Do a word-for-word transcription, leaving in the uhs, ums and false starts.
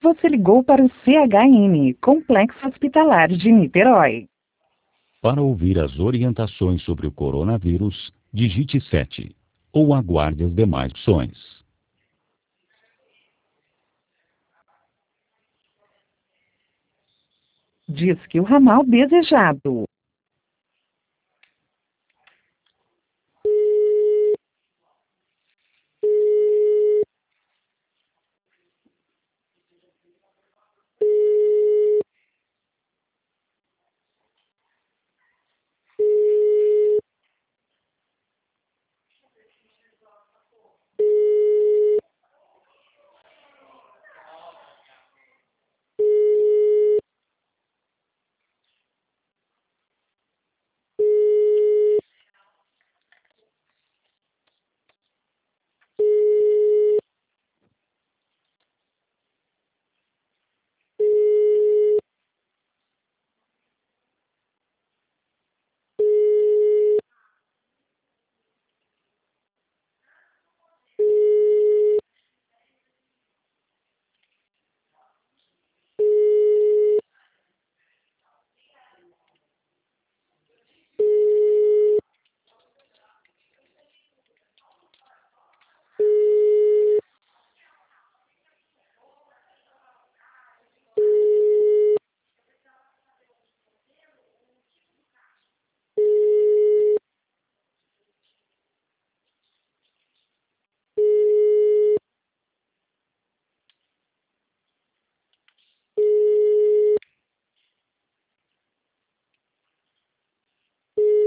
Você ligou para o C H N, Complexo Hospitalar de Niterói. Para ouvir as orientações sobre o coronavírus, digite sete ou aguarde as demais opções. Diz que o ramal desejado.